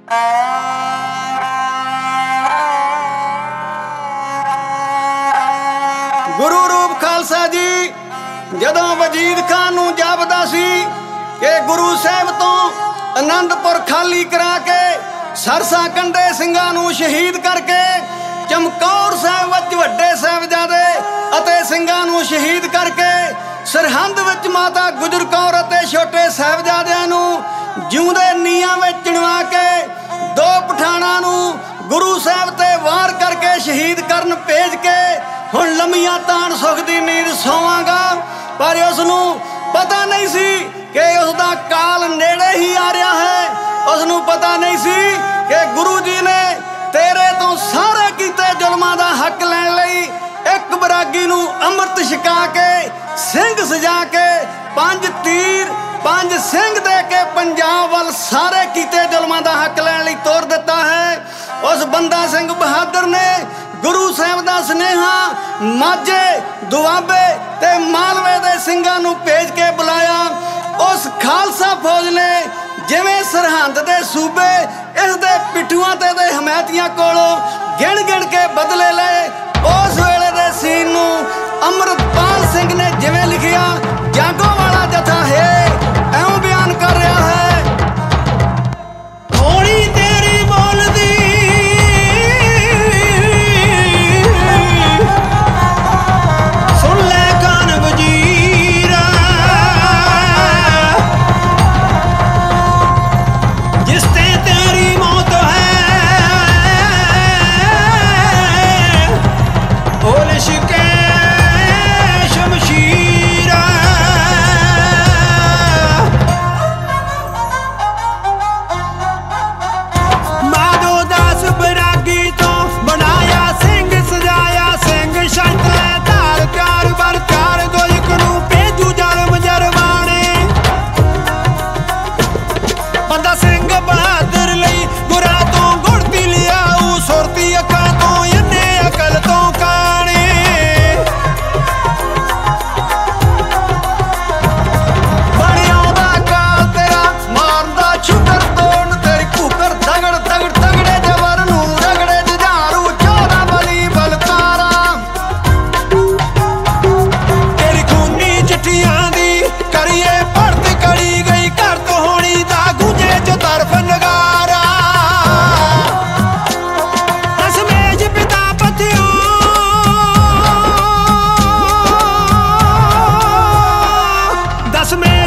गुरु रूप खालसा जी जदों वजीद खान नूं जापदा सी कि गुरु साहिब तो आनंदपुर खाली करा के सरसा कंडे ਸਿੰਘਾਂ ਨੂੰ शहीद करके चमकौर साहिब विच वड्डे साहिबजादे अते ਸਿੰਘਾਂ ਨੂੰ शहीद करके सरहंद विच माता गुजर कौर अते छोटे साहिबजादिਆਂ ਨੂੰ जिउंदे नीआं विच चुणवा के दो पठाणां ਨੂੰ गुरु साहिब ते वार करके शहीद करन भेज के हुण लम्मियां ताण सुख दी नींद सोवांगा। पर उसनूं पता नहीं सी कि उसदा काल नेड़े ही आ रहा है। उसनूं पता नहीं सी कि गुरु जी ने तेरे तो सारे कीते जुल्मां दा हक लैण लई एक बरागी नूं अमृत छका के सिंह सजा के 5 तीर 5 सिंह दे के पंजाब वल सारे कीते जुल्मां दा हक लैण लई तोर दिता है। उस बंदा सिंह बहादुर ने गुरु साहिब दा सुनेहा माझे दुआबे ते मालवे दे ਸਿੰਘਾਂ ਨੂੰ भेज के बुलाया। उस खालसा फौज ने जिवें सरहंद दे सूबे इस दे पिठूआं ते दे हमैतियां कोलों गिण गिण के बदले लए। उस वेले दे सीन नूं अमृतपाल सिंह ने जिवें लिखिया जागो वाला जथा है ऐं बयान कर रहा है। दसमें